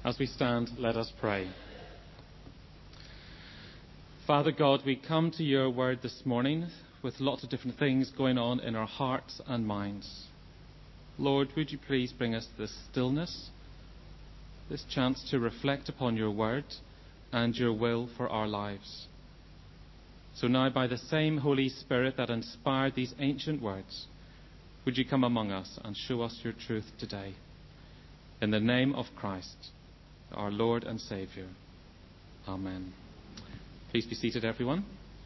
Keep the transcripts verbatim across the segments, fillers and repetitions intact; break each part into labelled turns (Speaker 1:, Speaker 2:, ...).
Speaker 1: As we stand, let us pray. Father God, we come to your word this morning with lots of different things going on in our hearts and minds. Lord, would you please bring us this stillness, this chance to reflect upon your word and your will for our lives. So now, by the same Holy Spirit that inspired these ancient words, would you come among us and show us your truth today? In the name of Christ, our Lord and Saviour. Amen. Please be seated, everyone.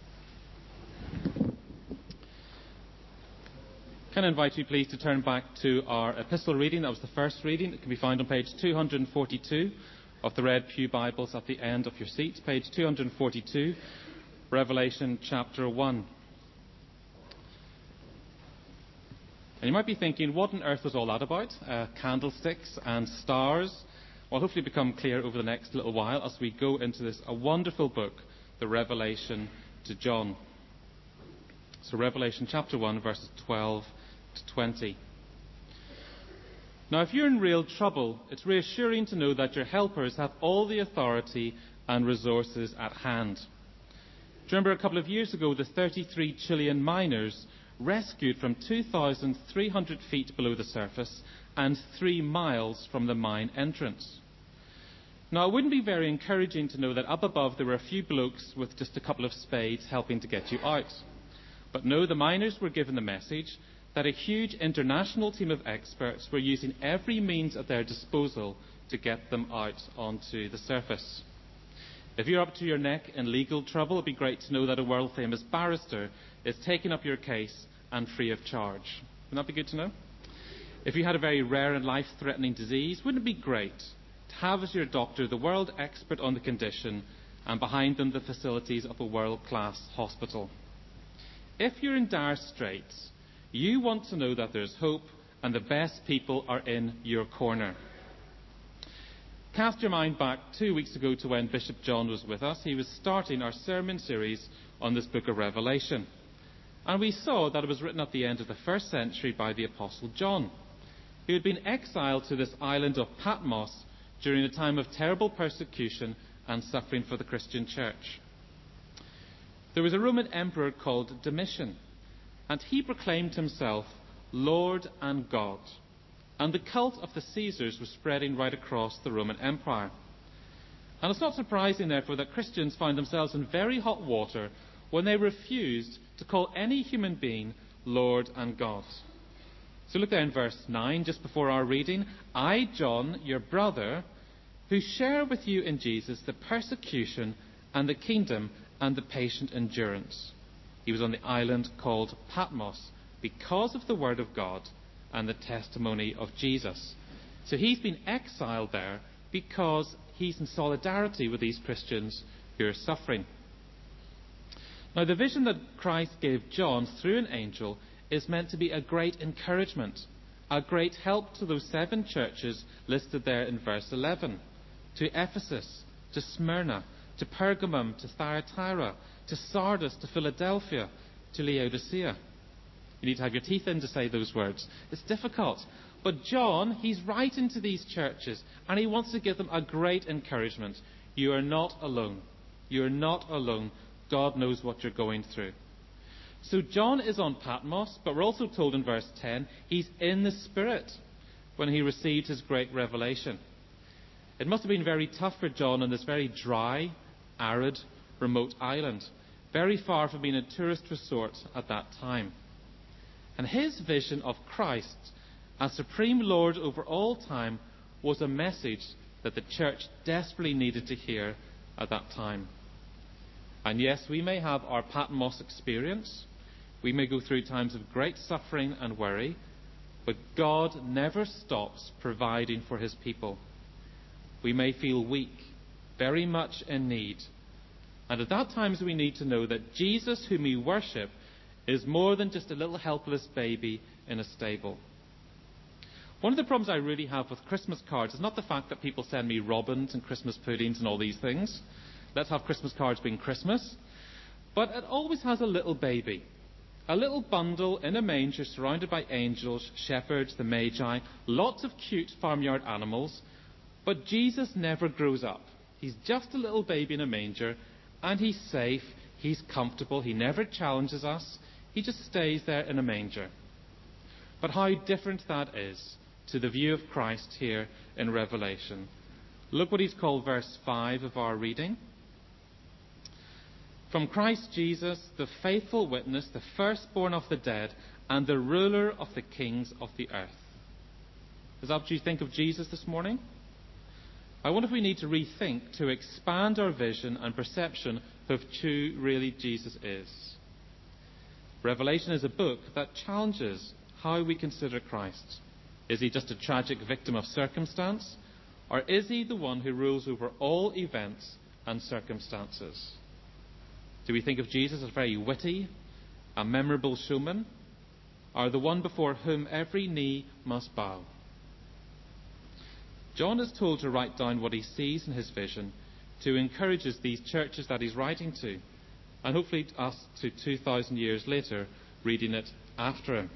Speaker 1: Can I invite you, please, to turn back to our epistle reading? That was the first reading. It can be found on page two hundred forty-two of the Red Pew Bibles at the end of your seat. Page two hundred forty-two, Revelation chapter one. And you might be thinking, what on earth was all that about? Uh, candlesticks and stars? Well, hopefully become clear over the next little while as we go into this a wonderful book, the Revelation to John. So Revelation chapter one, verses twelve to twenty. Now, if you're in real trouble, it's reassuring to know that your helpers have all the authority and resources at hand. Do you remember a couple of years ago, the thirty-three Chilean miners rescued from two thousand three hundred feet below the surface and three miles from the mine entrance? Now, it wouldn't be very encouraging to know that up above there were a few blokes with just a couple of spades helping to get you out. But no, the miners were given the message that a huge international team of experts were using every means at their disposal to get them out onto the surface. If you're up to your neck in legal trouble, it'd be great to know that a world-famous barrister is taking up your case and free of charge. Wouldn't that be good to know? If you had a very rare and life-threatening disease, wouldn't it be great to have as your doctor the world expert on the condition and behind them the facilities of a world-class hospital? If you're in dire straits, you want to know that there's hope and the best people are in your corner. Cast your mind back two weeks ago to when Bishop John was with us. He was starting our sermon series on this book of Revelation. And we saw that it was written at the end of the first century by the Apostle John, who had been exiled to this island of Patmos during a time of terrible persecution and suffering for the Christian church. There was a Roman emperor called Domitian, and he proclaimed himself Lord and God. And the cult of the Caesars was spreading right across the Roman Empire. And it's not surprising, therefore, that Christians find themselves in very hot water when they refused to call any human being Lord and God. So look there in verse nine, just before our reading. I, John, your brother, who share with you in Jesus the persecution and the kingdom and the patient endurance. He was on the island called Patmos because of the word of God and the testimony of Jesus. So he's been exiled there because he's in solidarity with these Christians who are suffering. Now, the vision that Christ gave John through an angel is meant to be a great encouragement, a great help to those seven churches listed there in verse eleven. To Ephesus, to Smyrna, to Pergamum, to Thyatira, to Sardis, to Philadelphia, to Laodicea. You need to have your teeth in to say those words. It's difficult. But John, he's writing to these churches, and he wants to give them a great encouragement. You are not alone. You are not alone. God knows what you're going through. So John is on Patmos, but we're also told in verse ten, he's in the Spirit when he received his great revelation. It must have been very tough for John on this very dry, arid, remote island, very far from being a tourist resort at that time. And his vision of Christ as Supreme Lord over all time was a message that the church desperately needed to hear at that time. And yes, we may have our Patmos experience. We may go through times of great suffering and worry, but God never stops providing for his people. We may feel weak, very much in need. And at that times we need to know that Jesus, whom we worship, is more than just a little helpless baby in a stable. One of the problems I really have with Christmas cards is not the fact that people send me robins and Christmas puddings and all these things. Let's have Christmas cards being Christmas. But it always has a little baby. A little bundle in a manger surrounded by angels, shepherds, the magi, lots of cute farmyard animals, But Jesus never grows up. He's just a little baby in a manger, and he's safe, he's comfortable, he never challenges us, he just stays there in a manger. But how different that is to the view of Christ here in Revelation. Look what he's called verse five of our reading. From Christ Jesus, the faithful witness, the firstborn of the dead, and the ruler of the kings of the earth. Is that what you think of Jesus this morning? I wonder if we need to rethink to expand our vision and perception of who really Jesus is. Revelation is a book that challenges how we consider Christ. Is he just a tragic victim of circumstance? Or is he the one who rules over all events and circumstances? Do we think of Jesus as very witty, a memorable showman, or the one before whom every knee must bow? John is told to write down what he sees in his vision to encourage these churches that he's writing to, and hopefully us to two thousand years later reading it after him.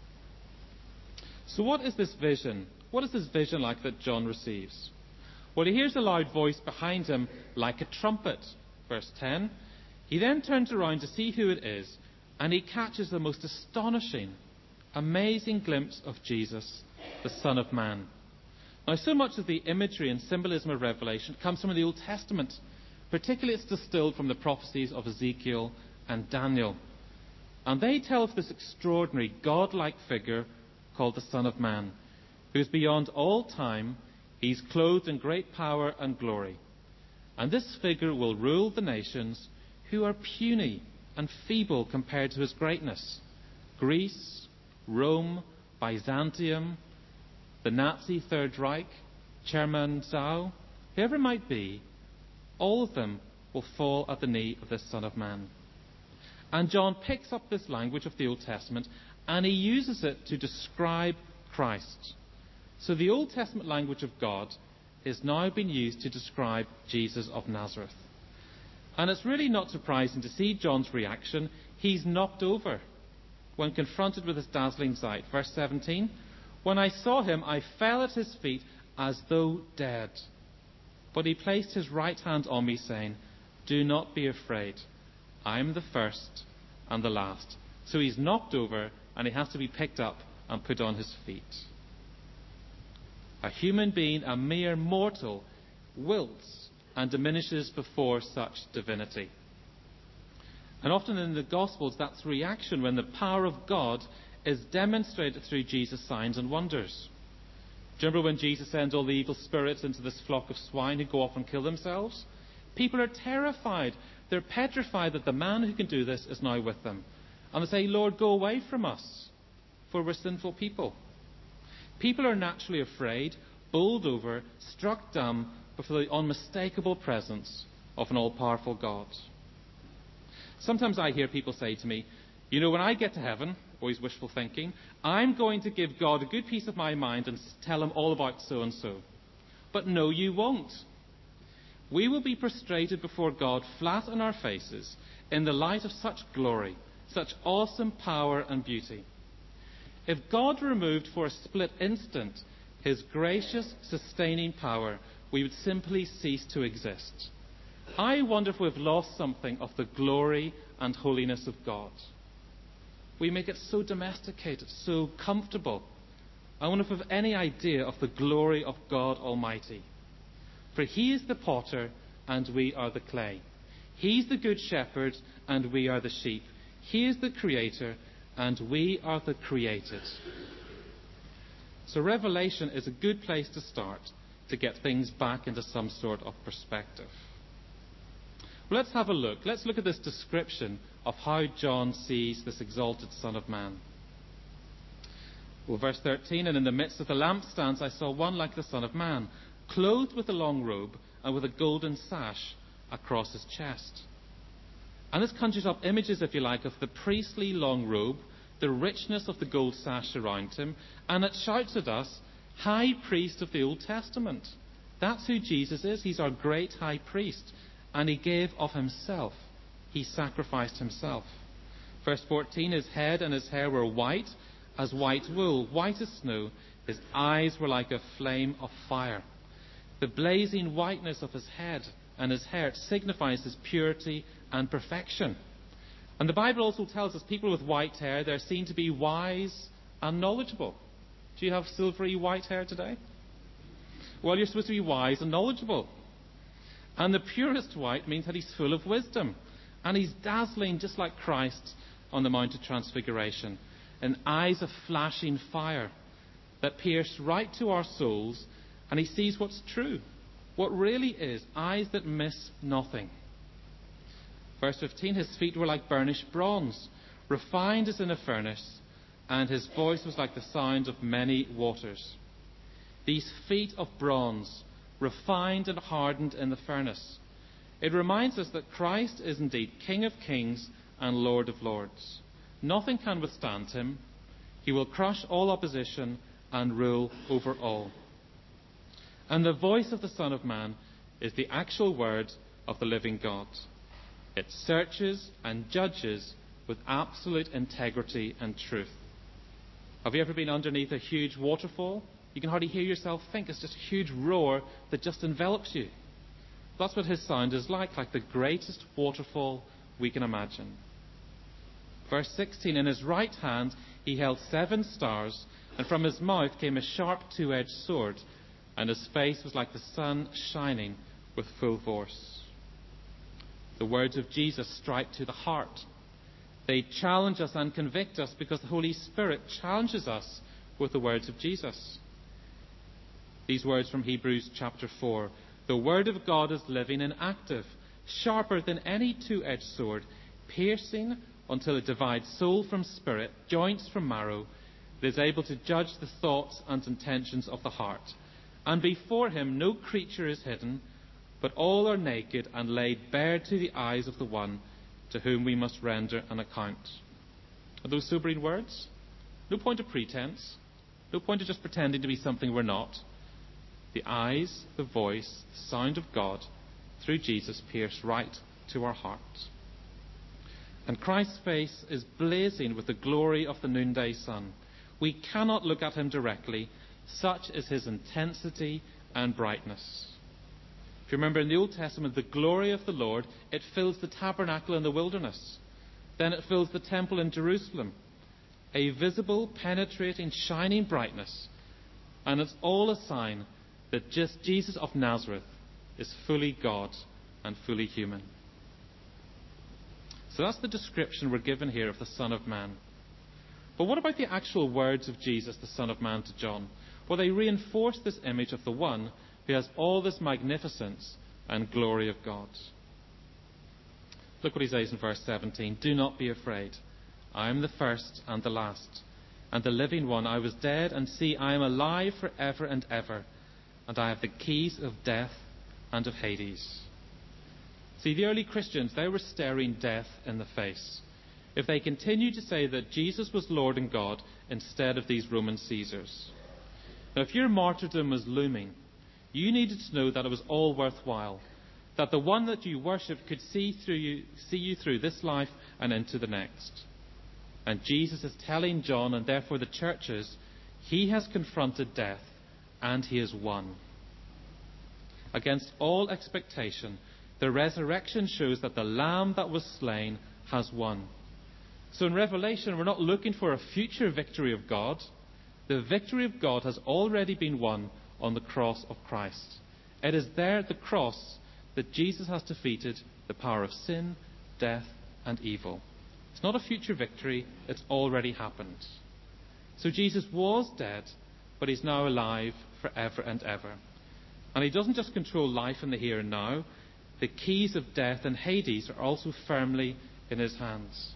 Speaker 1: So what is this vision? What is this vision like that John receives? Well, he hears a loud voice behind him like a trumpet. Verse ten. He then turns around to see who it is, and he catches the most astonishing, amazing glimpse of Jesus, the Son of Man. Now, so much of the imagery and symbolism of Revelation comes from the Old Testament. Particularly, it's distilled from the prophecies of Ezekiel and Daniel. And they tell of this extraordinary, God-like figure called the Son of Man, who is beyond all time. He's clothed in great power and glory. And this figure will rule the nations who are puny and feeble compared to his greatness. Greece, Rome, Byzantium, the Nazi Third Reich, Chairman Zhao, whoever it might be, all of them will fall at the knee of this Son of Man. And John picks up this language of the Old Testament and he uses it to describe Christ. So the Old Testament language of God is now being used to describe Jesus of Nazareth. And it's really not surprising to see John's reaction. He's knocked over when confronted with his dazzling sight. Verse seventeen, when I saw him, I fell at his feet as though dead. But he placed his right hand on me, saying, do not be afraid. I am the first and the last. So he's knocked over and he has to be picked up and put on his feet. A human being, a mere mortal, wilts and diminishes before such divinity. And often in the Gospels, that's reaction when the power of God is demonstrated through Jesus' signs and wonders. Do you remember when Jesus sends all the evil spirits into this flock of swine who go off and kill themselves? People are terrified. They're petrified that the man who can do this is now with them. And they say, Lord, go away from us, for we're sinful people. People are naturally afraid, bowled over, struck dumb before the unmistakable presence of an all-powerful God. Sometimes I hear people say to me, you know, when I get to heaven, always wishful thinking, I'm going to give God a good piece of my mind and tell him all about so-and-so. But no, you won't. We will be prostrated before God flat on our faces in the light of such glory, such awesome power and beauty. If God removed for a split instant his gracious, sustaining power, we would simply cease to exist. I wonder if we've lost something of the glory and holiness of God. We make it so domesticated, so comfortable. I wonder if we've any idea of the glory of God Almighty. For he is the potter and we are the clay. He's the good shepherd and we are the sheep. He is the creator and we are the created. So Revelation is a good place to start to get things back into some sort of perspective. Well, let's have a look. Let's look at this description of how John sees this exalted Son of Man. Well, verse thirteen, and in the midst of the lampstands I saw one like the Son of Man, clothed with a long robe and with a golden sash across his chest. And this conjures up images, if you like, of the priestly long robe, the richness of the gold sash around him, and it shouts at us, High Priest of the Old Testament. That's who Jesus is. He's our great High Priest. And he gave of himself. He sacrificed himself. Verse fourteen, his head and his hair were white as white wool, white as snow. His eyes were like a flame of fire. The blazing whiteness of his head and his hair signifies his purity and perfection. And the Bible also tells us people with white hair, they're seen to be wise and knowledgeable. Do you have silvery white hair today? Well, you're supposed to be wise and knowledgeable. And the purest white means that he's full of wisdom. And he's dazzling just like Christ on the Mount of Transfiguration. And eyes of flashing fire that pierce right to our souls. And he sees what's true. What really is. Eyes that miss nothing. Verse fifteen, his feet were like burnished bronze, refined as in a furnace, and his voice was like the sound of many waters. These feet of bronze, refined and hardened in the furnace. It reminds us that Christ is indeed King of kings and Lord of lords. Nothing can withstand him. He will crush all opposition and rule over all. And the voice of the Son of Man is the actual word of the living God. It searches and judges with absolute integrity and truth. Have you ever been underneath a huge waterfall? You can hardly hear yourself think. It's just a huge roar that just envelops you. That's what his sound is like, like the greatest waterfall we can imagine. Verse sixteen, in his right hand he held seven stars, and from his mouth came a sharp two-edged sword, and his face was like the sun shining with full force. The words of Jesus strike to the heart. They challenge us and convict us because the Holy Spirit challenges us with the words of Jesus. These words from Hebrews chapter four. The word of God is living and active, sharper than any two-edged sword, piercing until it divides soul from spirit, joints from marrow. It is able to judge the thoughts and intentions of the heart. And before him no creature is hidden, but all are naked and laid bare to the eyes of the one to whom we must render an account. Are those sobering words? No point of pretense. No point of just pretending to be something we're not. The eyes, the voice, the sound of God through Jesus pierce right to our hearts. And Christ's face is blazing with the glory of the noonday sun. We cannot look at him directly. Such is his intensity and brightness. If you remember in the Old Testament, the glory of the Lord, it fills the tabernacle in the wilderness. Then it fills the temple in Jerusalem. A visible, penetrating, shining brightness. And it's all a sign that just Jesus of Nazareth is fully God and fully human. So that's the description we're given here of the Son of Man. But what about the actual words of Jesus, the Son of Man, to John? Well, they reinforce this image of the one who has all this magnificence and glory of God. Look what he says in verse seventeen. Do not be afraid. I am the first and the last, and the living one. I was dead, and see, I am alive forever and ever, and I have the keys of death and of Hades. See, the early Christians, they were staring death in the face if they continued to say that Jesus was Lord and God instead of these Roman Caesars. Now, if your martyrdom was looming, you needed to know that it was all worthwhile, that the one that you worshipped could see through you, see you through this life and into the next. And Jesus is telling John, and therefore the churches, he has confronted death and he has won. Against all expectation, the resurrection shows that the Lamb that was slain has won. So in Revelation, we're not looking for a future victory of God. The victory of God has already been won on the cross of Christ. It is there at the cross that Jesus has defeated the power of sin, death, and evil. It's not a future victory, it's already happened. So Jesus was dead, but he's now alive forever and ever. And he doesn't just control life in the here and now. The keys of death and Hades are also firmly in his hands.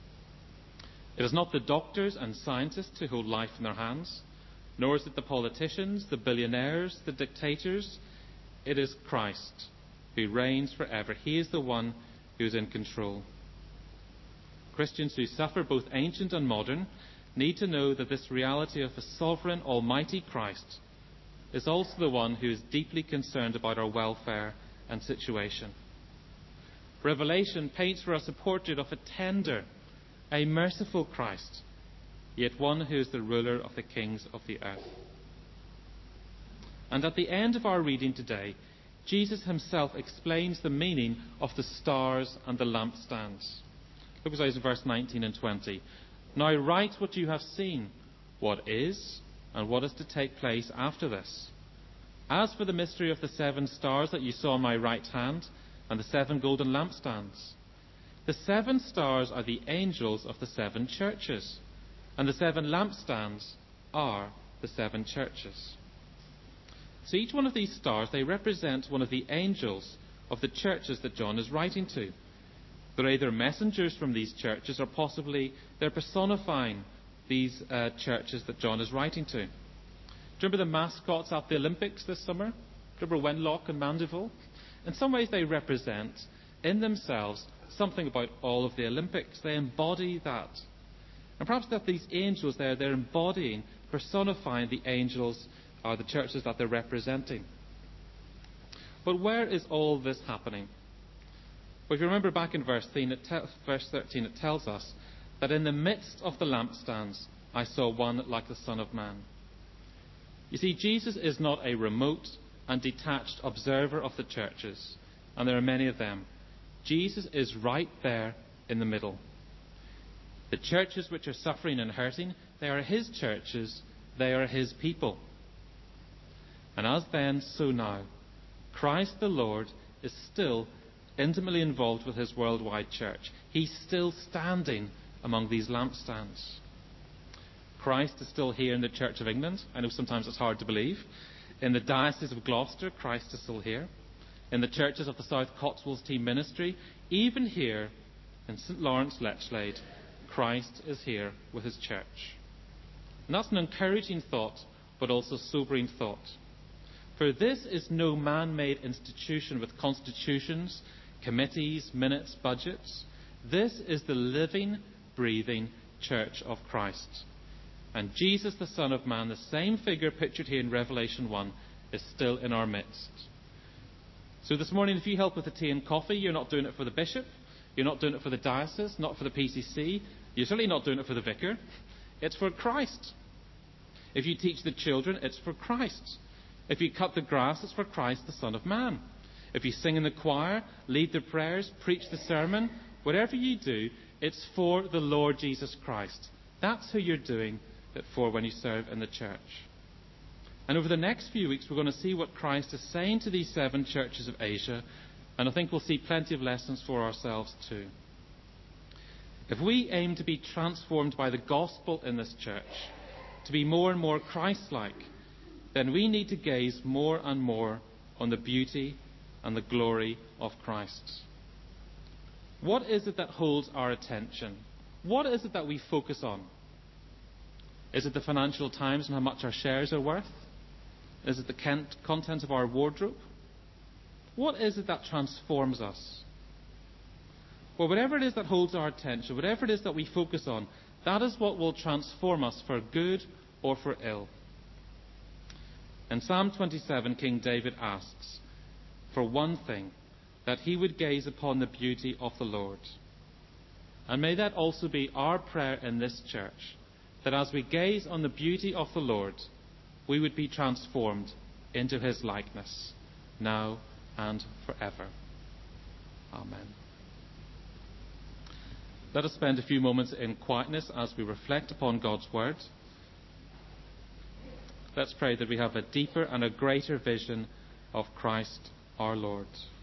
Speaker 1: It is not the doctors and scientists who hold life in their hands, nor is it the politicians, the billionaires, the dictators. It is Christ who reigns forever. He is the one who is in control. Christians who suffer, both ancient and modern, need to know that this reality of a sovereign, almighty Christ is also the one who is deeply concerned about our welfare and situation. Revelation paints for us a portrait of a tender, a merciful Christ, yet one who is the ruler of the kings of the earth. And at the end of our reading today, Jesus himself explains the meaning of the stars and the lampstands. Look at those in verse nineteen and twenty. Now write what you have seen, what is, and what is to take place after this. As for the mystery of the seven stars that you saw on my right hand, and the seven golden lampstands, the seven stars are the angels of the seven churches, and the seven lampstands are the seven churches. So each one of these stars, they represent one of the angels of the churches that John is writing to. They're either messengers from these churches, or possibly they're personifying these uh, churches that John is writing to. Do you remember the mascots at the Olympics this summer? Remember Wenlock and Mandeville? In some ways they represent in themselves something about all of the Olympics. They embody that. And perhaps that these angels there, they're embodying, personifying the angels or the churches that they're representing. But where is all this happening? Well, if you remember back in verse thirteen, it tells us that in the midst of the lampstands I saw one like the Son of Man. You see, Jesus is not a remote and detached observer of the churches, and there are many of them. Jesus is right there in the middle. The churches which are suffering and hurting, they are his churches, they are his people. And as then, so now, Christ the Lord is still intimately involved with his worldwide church. He's still standing among these lampstands. Christ is still here in the Church of England. I know sometimes it's hard to believe. In the Diocese of Gloucester, Christ is still here. In the churches of the South Cotswolds Team Ministry, even here in St Lawrence, Lechlade, Christ is here with his church. And that's an encouraging thought, but also sobering thought. For this is no man-made institution with constitutions, committees, minutes, budgets. This is the living, breathing church of Christ. And Jesus, the Son of Man, the same figure pictured here in Revelation one, is still in our midst. So this morning, if you help with the tea and coffee, you're not doing it for the bishop, you're not doing it for the diocese, not for the P C C, you're certainly not doing it for the vicar. It's for Christ. If you teach the children, it's for Christ. If you cut the grass, it's for Christ, the Son of Man. If you sing in the choir, lead the prayers, preach the sermon, whatever you do, it's for the Lord Jesus Christ. That's who you're doing it for when you serve in the church. And over the next few weeks, we're going to see what Christ is saying to these seven churches of Asia, and I think we'll see plenty of lessons for ourselves too. If we aim to be transformed by the gospel in this church, to be more and more Christ-like, then we need to gaze more and more on the beauty and the glory of Christ. What is it that holds our attention? What is it that we focus on? Is it the Financial Times and how much our shares are worth? Is it the content of our wardrobe? What is it that transforms us? Well, whatever it is that holds our attention, whatever it is that we focus on, that is what will transform us for good or for ill. In Psalm twenty-seven, King David asks, for one thing, that he would gaze upon the beauty of the Lord. And may that also be our prayer in this church, that as we gaze on the beauty of the Lord, we would be transformed into his likeness, now and forever. Amen. Let us spend a few moments in quietness as we reflect upon God's word. Let's pray that we have a deeper and a greater vision of Christ our Lord.